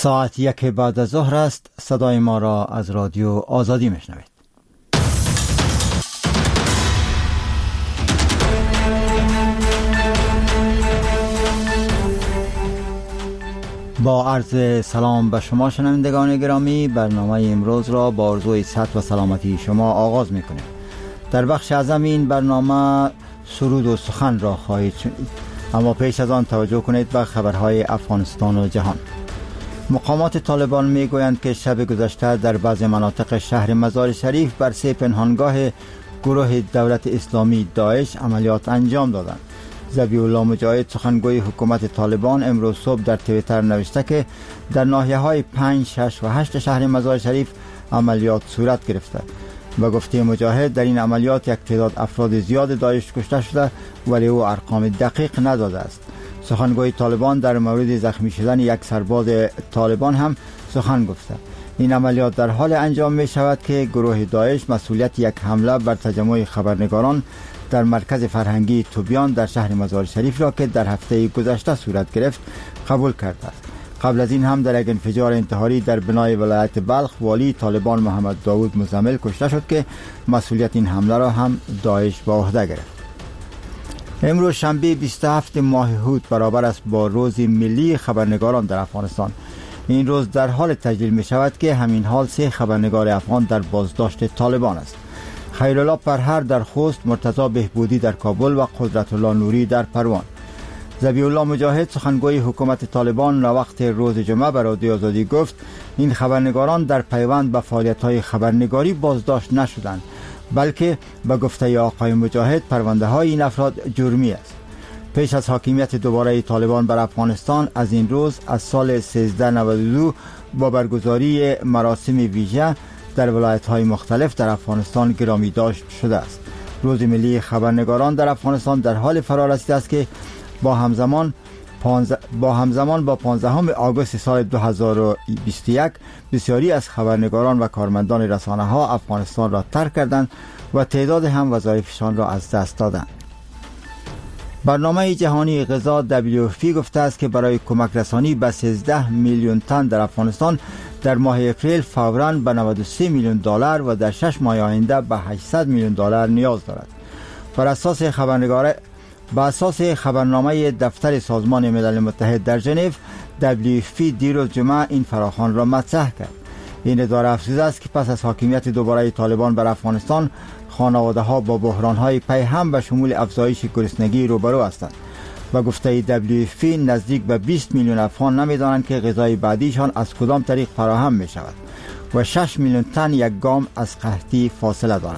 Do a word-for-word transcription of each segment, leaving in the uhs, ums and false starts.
ساعت یک بعد از ظهر است. صدای ما را از رادیو آزادی میشنوید. با عرض سلام به شما شنوندگان گرامی، برنامه امروز را با آرزوی صحت و سلامتی شما آغاز میکنیم. در بخش اعظم این برنامه سرود و سخن را خواهید شنید، اما پیش از آن توجه کنید به خبرهای افغانستان و جهان. مقامات طالبان میگویند که شب گذشته در بعضی مناطق شهر مزار شریف بر سه پنهانگاه گروه دولت اسلامی داعش عملیات انجام دادند. ذبیح الله مجاهد سخنگوی حکومت طالبان امروز صبح در توییتر نوشته که در ناحیه‌های پنج، شش و هشت شهر مزار شریف عملیات صورت گرفته. و گفته مجاهد در این عملیات یک تعداد افراد زیاد داعش کشته شده، ولی او ارقام دقیق نداده است. سخنگوی طالبان در مورد زخمی شدن یک سرباز طالبان هم سخن گفته. این عملیات در حال انجام می شود که گروه داعش مسئولیت یک حمله بر تجمع خبرنگاران در مرکز فرهنگی توبیان در شهر مزار شریف را که در هفته گذشته صورت گرفت قبول کرده است. قبل از این هم در یک انفجار انتحاری در بنای ولایت بلخ والی طالبان محمد داود مزمل کشته شد که مسئولیت این حمله را هم داعش به عهده گرفت. امروز شنبه بیست و هفتم ماه هود برابر است با روز ملی خبرنگاران در افغانستان. این روز در حال تجلیل می شود که همین حال سه خبرنگار افغان در بازداشت طالبان است. خیرالله پرهر در خوست، مرتضی بهبودی در کابل و قدرت الله نوری در پروان. ذبیح الله مجاهد سخنگوی حکومت طالبان را وقت روز جمعه به رادیو آزادی گفت این خبرنگاران در پیوند به فعالیت‌های خبرنگاری بازداشت نشدند، بلکه به گفته آقای مجاهد پرونده های این افراد جرمی است. پیش از حاکمیت دوباره طالبان بر افغانستان از این روز از سال سیزده نود و دو با برگزاری مراسم ویژه در ولایت های مختلف در افغانستان گرامی داشت شده است. روز ملی خبرنگاران در افغانستان در حال فرا رسیده است که با همزمان با همزمان با پانزدهم آگوست سال دو هزار و بیست و یک بسیاری از خبرنگاران و کارمندان رسانه ها افغانستان را ترک کردند و تعداد هم وظایفشان را از دست دادند. برنامه جهانی غذا دبلیو اف پی گفته است که برای کمک رسانی به سیزده میلیون تن در افغانستان در ماه اپریل فوراً به نود و سه میلیون دلار و در شش ماه آینده به هشتصد میلیون دلار نیاز دارد. بر اساس خبرنگار با اساس خبرنامه دفتر سازمان ملل متحد در ژنو، دبلیو اف پی دیروز جمعه این فراخوان را مطرح کرد. این اداره افزوده است که پس از حاکمیت دوباره طالبان بر افغانستان، خانواده‌ها با بحران‌های پیهم به شمول افزایش گرسنگی روبرو هستند. و گفته دبلیو اف پی نزدیک به بیست میلیون افغان نمی‌دانند که غذای بعدیشان از کدام طریق فراهم می‌شود و شش میلیون تن یک گام از قحطی فاصله دارند.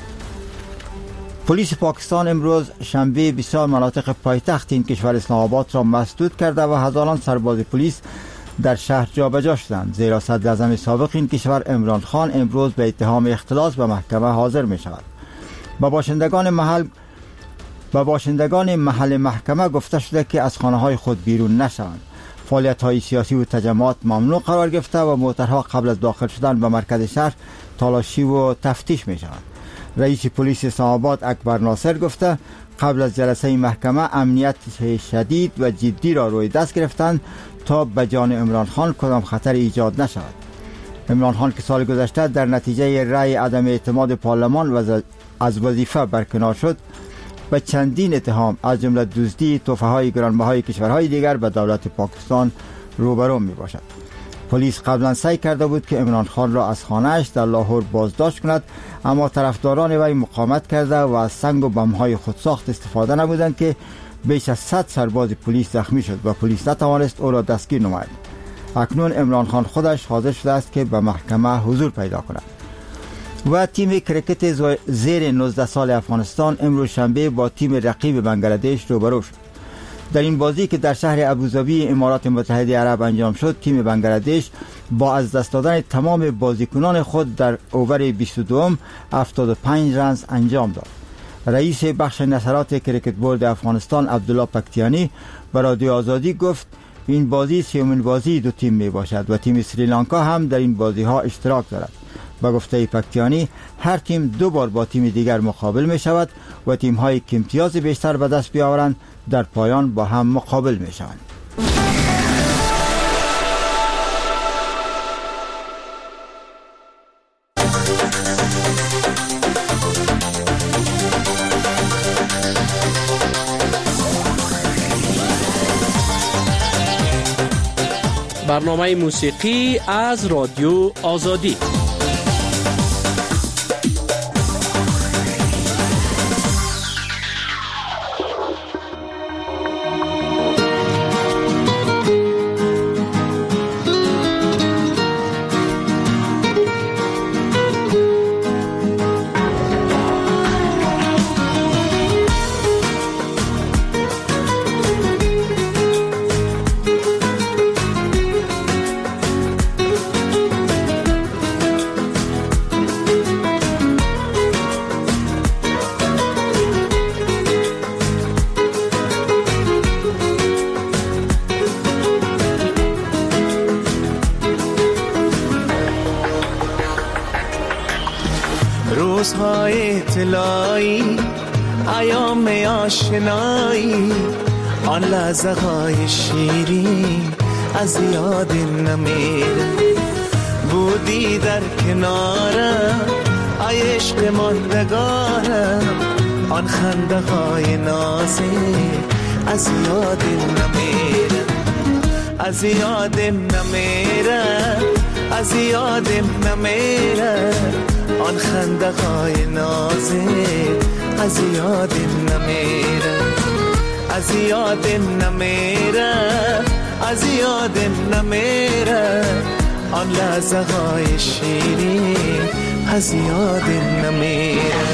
پلیس پاکستان امروز شنبه بسیار مناطق پایتخت این کشور اسلام آباد را مسدود کرده و هزاران سرباز پلیس در شهر جابجا شدند، زیرا صدر اعظم سابق این کشور عمران خان امروز به اتهام اختلاس به محکمه حاضر می شود. با باشندگان محل با باشندگان محل محکمه گفته شده که از خانه های خود بیرون نشوند. فعالیت های سیاسی و تجمعات ممنوع قرار گرفته و موترها قبل از داخل شدن به مرکز شهر تالاشی و تفتیش می شوند. رئیس پلیس اسلام آباد اکبر ناصر گفته قبل از جلسه محکمه امنیت شدید و جدی را روی دست گرفتند تا به جان عمران خان کدام خطر ایجاد نشود. عمران خان که سال گذشته در نتیجه رأی عدم اعتماد پارلمان از وظیفه برکنار شد، به چندین اتهام از جمله دزدی تحفه‌های گرانبهای کشورهای دیگر به دولت پاکستان روبرو می باشد. پلیس قبلا سعی کرده بود که عمران خان را از خانه‌اش در لاهور بازداشت کند، اما طرفداران وی مقاومت کرده و از سنگ و بم‌های خودساخت استفاده نمودند که بیش از صد سرباز پلیس زخمی شد و پلیس نتوانست او را دستگیر نماید. اکنون عمران خان خودش حاضر شده است که به محکمه حضور پیدا کند. و تیم کرکت زیر نوزده سال افغانستان امروز شنبه با تیم رقیب بنگلادش روبرو شد. در این بازی که در شهر ابوظبی امارات متحده عرب انجام شد، تیم بنگلادش با از دست دادن تمام بازیکنان خود در اوور بیست و دو هفتاد و پنج رنز انجام داد. رئیس بخش نشرات کرکت بورد افغانستان عبدالله پکتیانی به رادیو آزادی گفت این بازی سومین بازی دو تیم می باشد و تیم سریلانکا هم در این بازی ها اشتراک دارد. با گفته پکتیانی هر تیم دو بار با تیم دیگر مقابل می شود و تیم های که امتیاز بیشتر به دست بیاورند در پایان با هم مقابل می شوند. برنامه موسیقی از رادیو آزادی. روزهای طلایی، ایام آشنایی، آن لحظه های شیرین از یاد نمیره. بودی در کنارم ای عشق ماندگارم، آن خنده های نازک از یاد نمیره. از یادم نمیره، از یادم نمیره، آن خنده های نازک از یادم نمیره. از یادم نمیره، از یادم نمیره، آن لحظه های شیرین از یادم نمیره.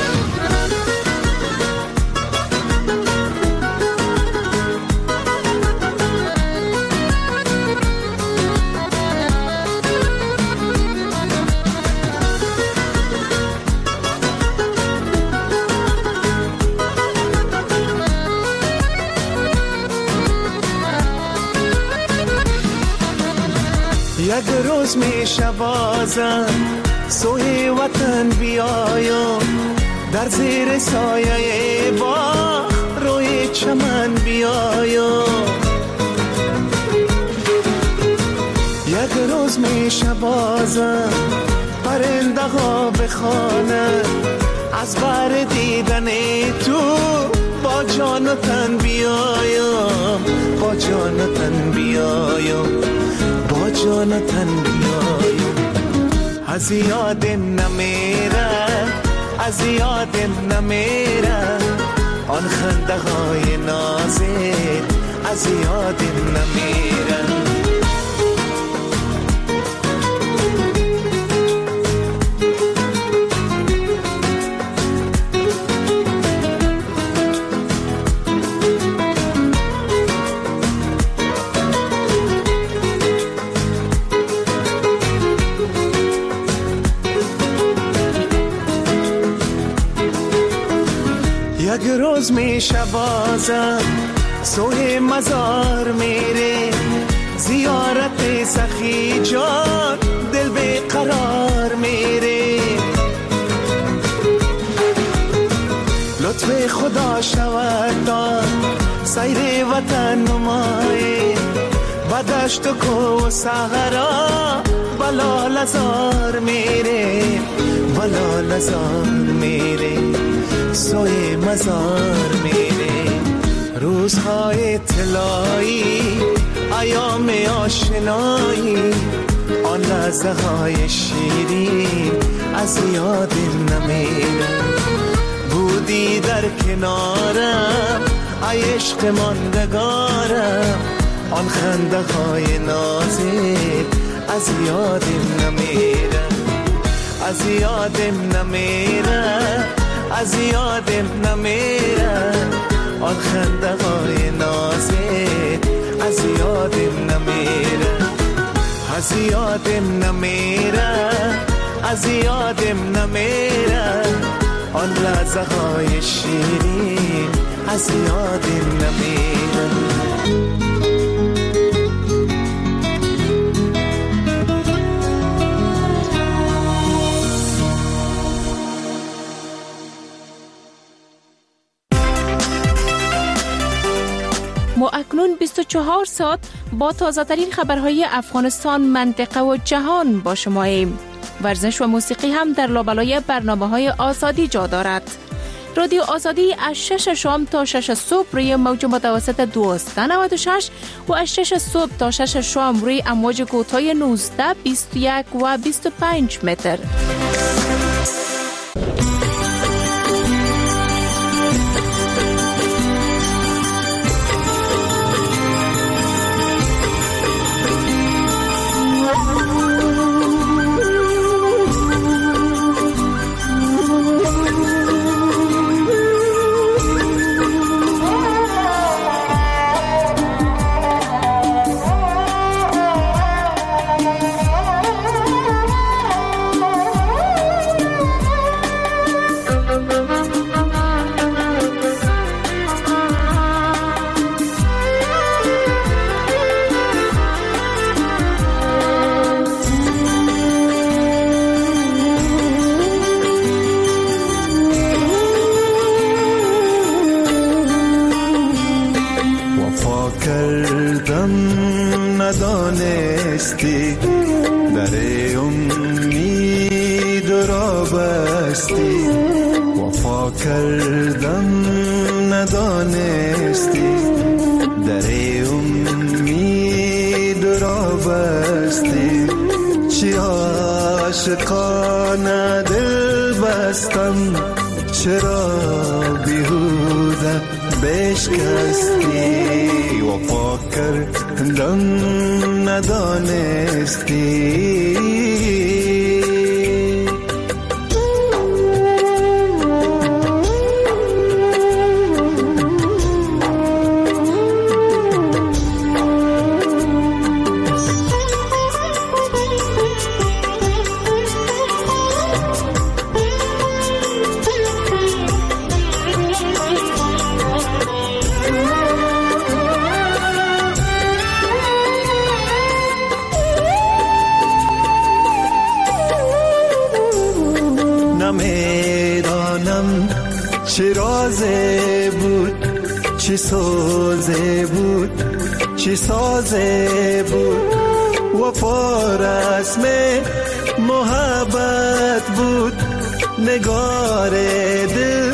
یک روز میشه بازم سوی وطن بیایم، در زیر سایه باغ روی چمن بیایم. یک روز میشه بازم پرنده ها بخوانند، از بر دیدن تو با جان و تن بیایم، با جان و تن بیایم، با جان و تن بیایم. از یادم نمیره، از یادم نمیره، آن خنده های نازک از یادم نمیره. یک روز میشه بازم سوی مزار میره، زیارت سخی جان دل به قرار میره. لطف خدا شود تا سیر وطن نمایی، بدشت و کو و صحرا بلا لزار میره، بلا لزار میره، سوی مزار میره. روزهای طلایی، ایام آشنایی، آن لحظه های شیرین از یادم نمیره. بودی در کنارم ای عشق ماندگارم، آن خنده های نازک از یادم نمیره. از یادم نمیره، از یادم نمیره، آن خنده های نازک از یادم نمیره. از یادم نمیره، از یادم نمیره، آن لحظه های شیرین از یادم نمیره. ما اکنون بیست و چهار ساعت با تازه ترین خبرهای افغانستان، منطقه و جهان با شماییم. ورزش و موسیقی هم در لابلای برنامه‌های آزادی جا دارد. رادیو آزادی از شش شام تا شش صبح روی موج متوسط دویست و نود و شش و از شش صبح تا شش شام روی امواج کوتاه نوزده، بیست و یک و بیست و پنج متر. ندانستی در امید را بستی، وفا کردم ندانستی در امید را بستی. چی عاشقانه دل بستم، چرا بیهوده بشکستی، وفا کردم ندانستی. نمیدانم چه رازه بود، چه سازه بود، چه سازه بود، وفا رسم محبت بود، نگار دل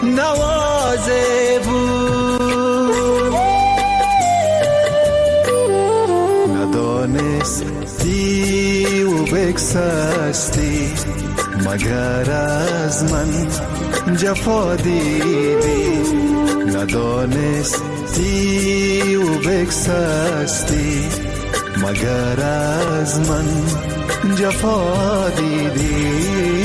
نوازه بود. ندانستی و بگسستی، مگر از من جفا دیدی، ندانستی و بگسستی، مگر از من جفا دیدی.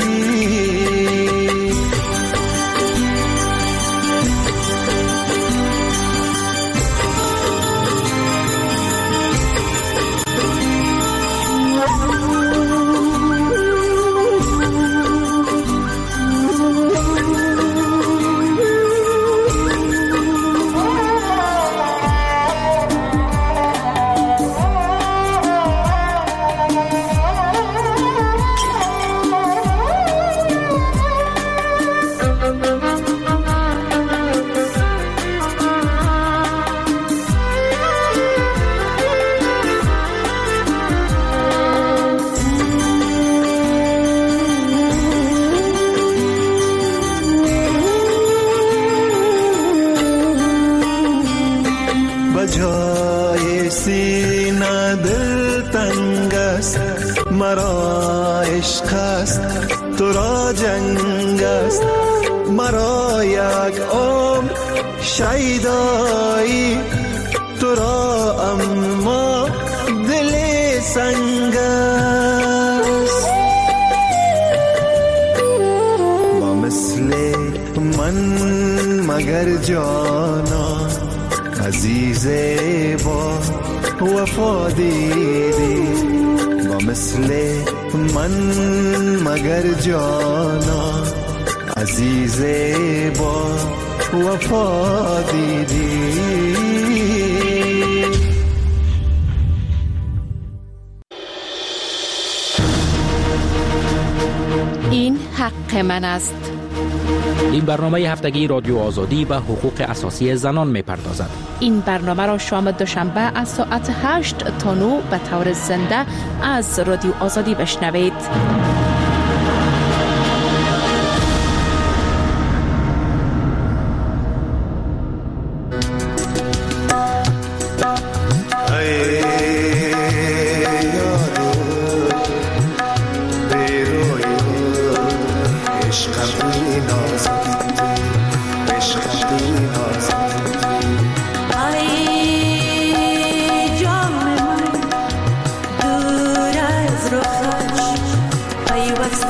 جای سینه دل تنگ است، مرا عشق است تو را جنگ است، مرا یک عمر شیدایی تو را اما دل سنگ است. با مثل من مگر جانا عزیز با وفا دیدی، با مثل من مگر جانا عزیز با وفا دیدی. این حق من است. این برنامه هفتگی رادیو آزادی به حقوق اساسی زنان می‌پردازد. این برنامه را شام دوشنبه از ساعت هشت تا نه به طور زنده از رادیو آزادی بشنوید.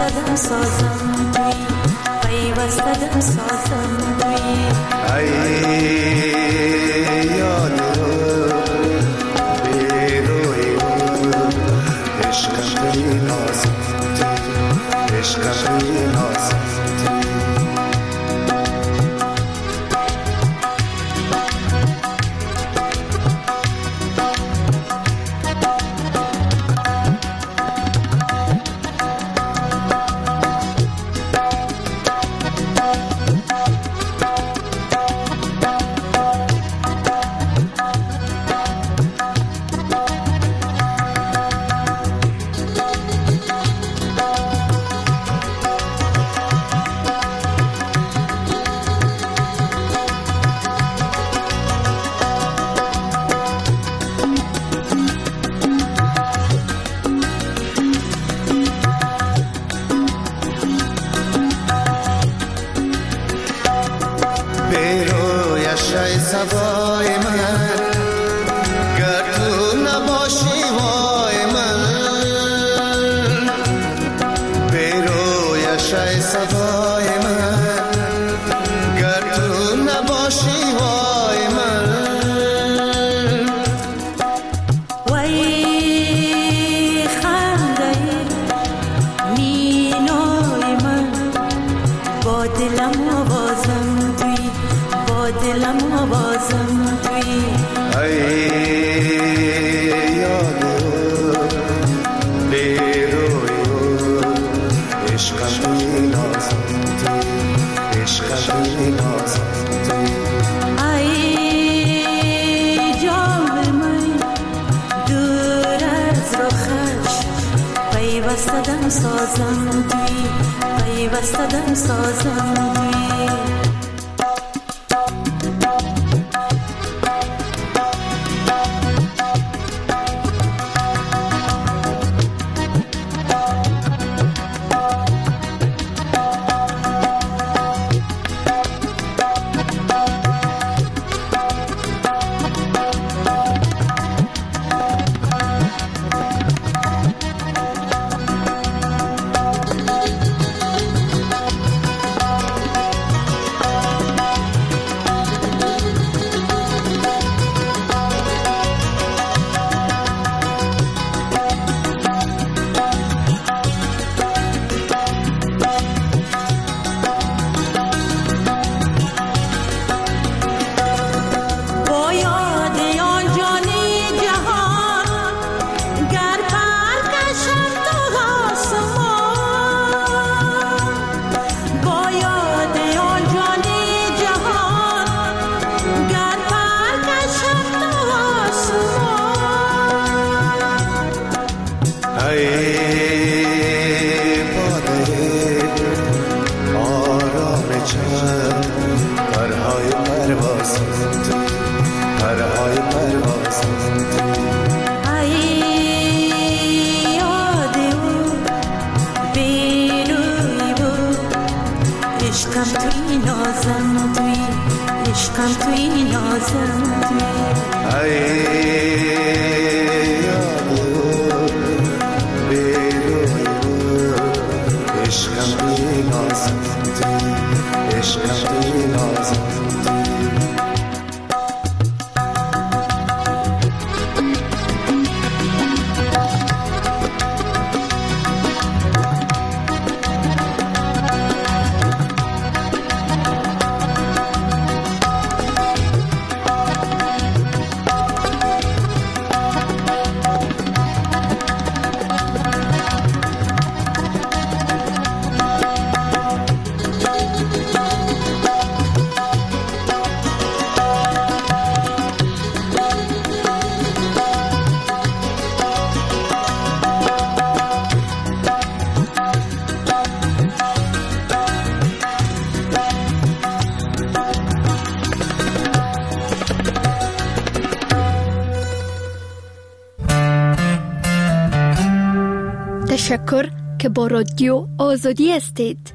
پیوستدم سازم توی پیوستدم سازم توی ای یاد بیروی عشق توی نازم توی عشق توی نازم سبای من گر تو نباشی وای من بیرویش ای سبای من گر تو نباشی وای من وای خنده مینای من با دلم آوازم توی با دلم آوازم توی ای یادو بیروی عشق توی نازم توی عشق توی نازم توی ای جام من دور از رخش پیوستدم سازم توی پیوستدم سازم توی تشکر که با رادیو آزادی هستید.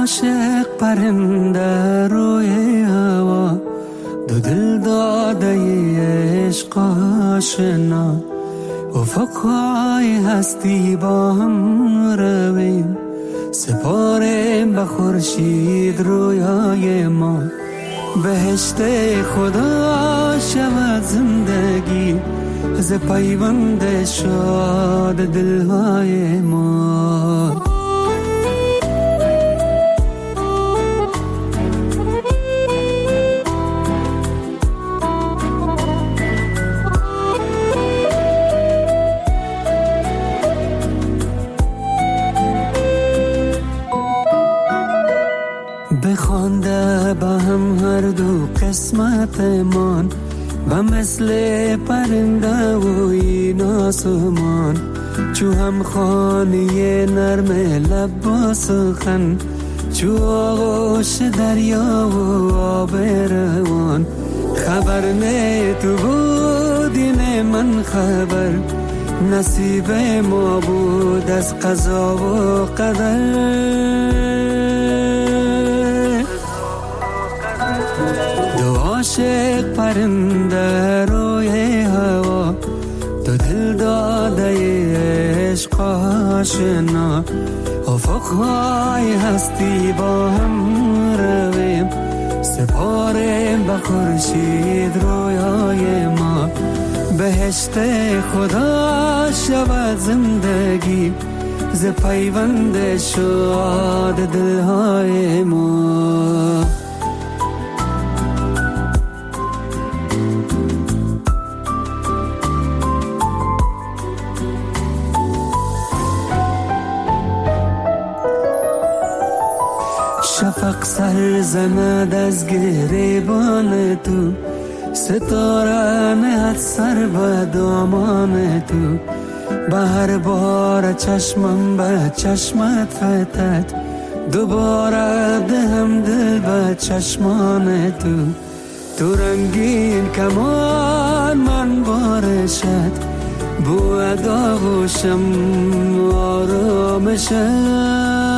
عاشق پرنده روی هوا، دو دل داده عشق آشنا، افقهای هستی با هم رویم، سپاریم به خورشید رویای ما. بهشت خدا شود زندگی، ز پیوند شاد دلهای ما. بخوانده به هم هر دو قسمت من، و مثل پرنده و این آسمان، چو هم خانه نرم لب با سخن، چو آغوش دریا و آب روان. خبر نه تو بودی نه من خبر، نصیب ما بود از قضا و قدر. دو عاشق پرنده روی هوا، دو دل داده عشق آشنا، افقهای هستی با هم رویم، سپاریم به خورشید رویای ما. بهشت خدا شود زندگی، ز پیوند شاد دلهای ما. شفق سر زند از گریبان تو، ستاره نهد سر به دامان تو. به هر بار چشمم به چشمت فتد، دوباره دهم دل به چشمان تو. تو رنگین کمان من بارشت، بود آغوشم آرامشت.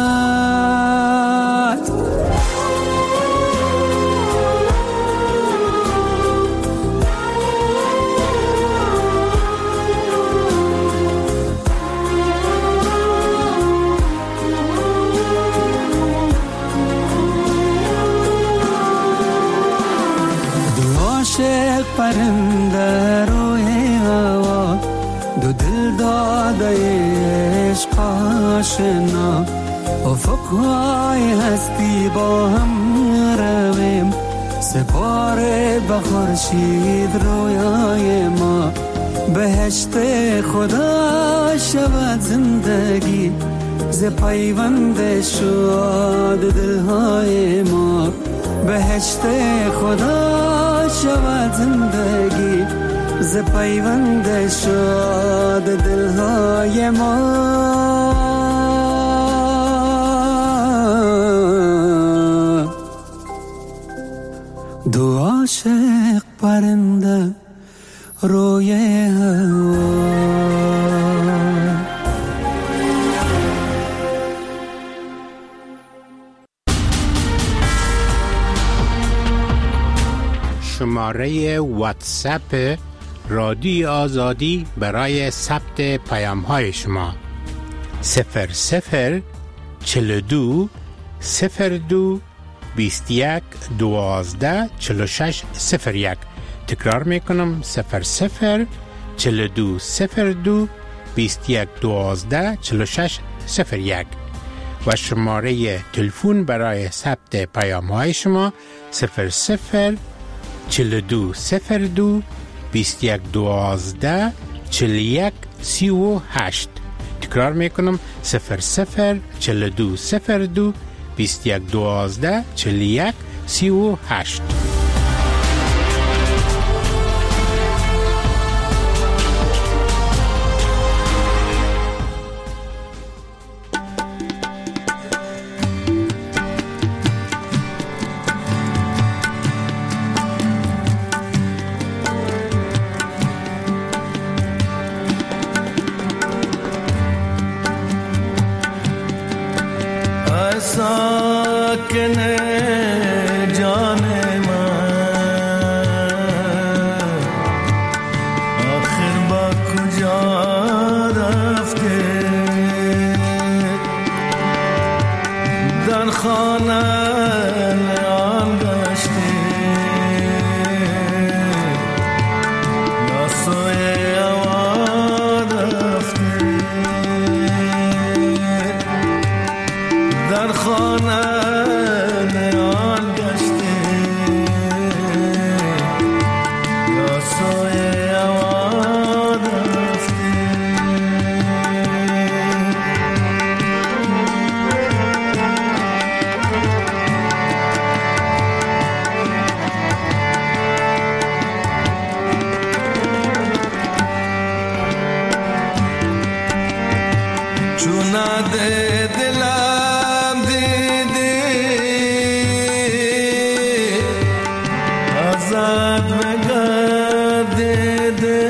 پرنده روی هوا، دو دل داده عشق آشنا، افقهای هستی با هم رویم، سپاره به خورشید رویای ما. بهشت خدا شود زندگی، ز پیوند شاد دلهای ما. بهشت خدا شود زندگی، ز پیوند شاد دلهای ما. دو عاشق پرنده روی هوا. شماره واتساپ رادیو آزادی برای ثبت پیام های شما صفر صفر چل دو صفر دو بیست یک دوازده چل شش صفر یک. تکرار میکنم صفر صفر چل دو صفر دو بیست یک دوازده چل شش صفر یک. و شماره تلفن برای ثبت پیام های شما صفر صفر چل دو صفر دو بیست یک دوازده چل یک سی و هشت. تکرار میکنم صفر صفر چل دو صفر دو بیست یک دوازده چل یک سی و هشت. I saw ساکن جان من آخر با کجا رفته در خانه آن گشته یا سوی آوان رفته در خانه آن گشته یا سوی آوان رفته چونا ده دلم دیدی آزاد بگردیده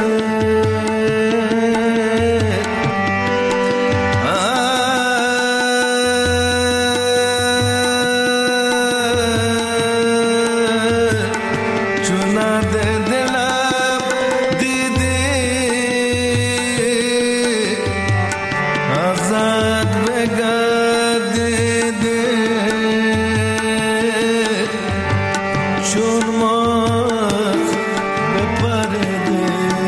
چونا ده دلم دیدی آزاد بگردیده چون مرغ بپریده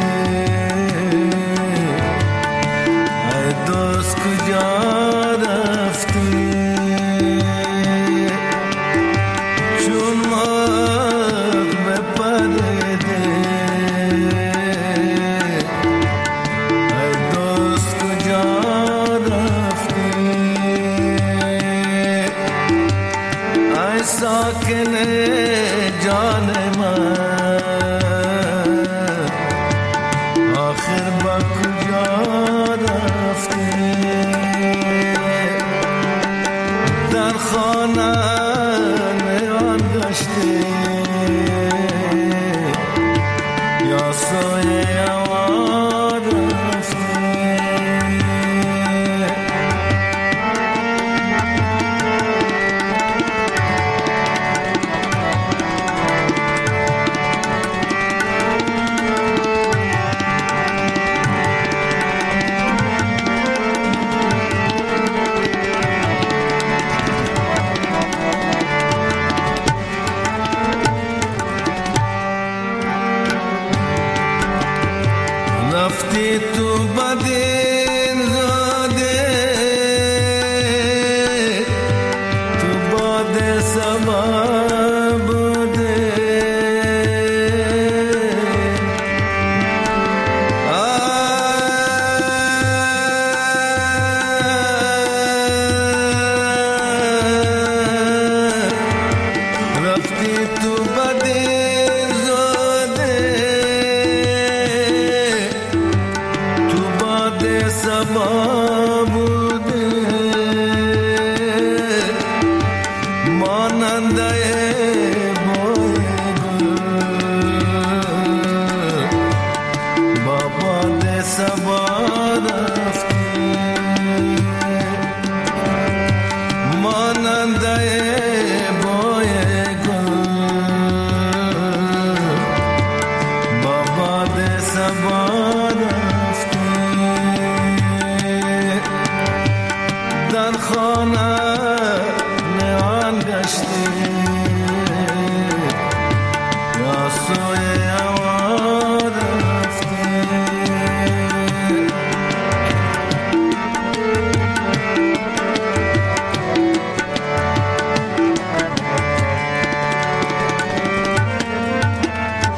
ای دوست کجا رفتی چون مرغ بپریده ای دوست کجا رفتی ای ساکن جان من آخر با کجا رفتی در خانه آن گشته یا سوی آوان رفتی رفتی تو بدین زاده تو باد سبا بوده رفتی تو بدین زاده تو باد سبا بوده ماننده بوی گل با باد سبا رفتی ماننده بوی گل با باد سبا رفتی در خانه آن گشتی یا سوی